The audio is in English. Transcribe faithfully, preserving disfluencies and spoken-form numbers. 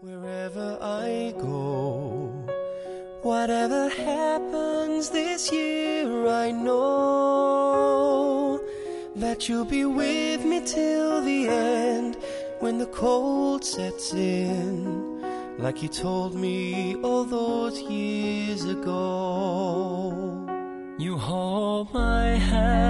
Wherever I go, whatever happens this year, I know that you'll be with me till the end, when the cold sets in, like you told me all those years ago. You hold my hand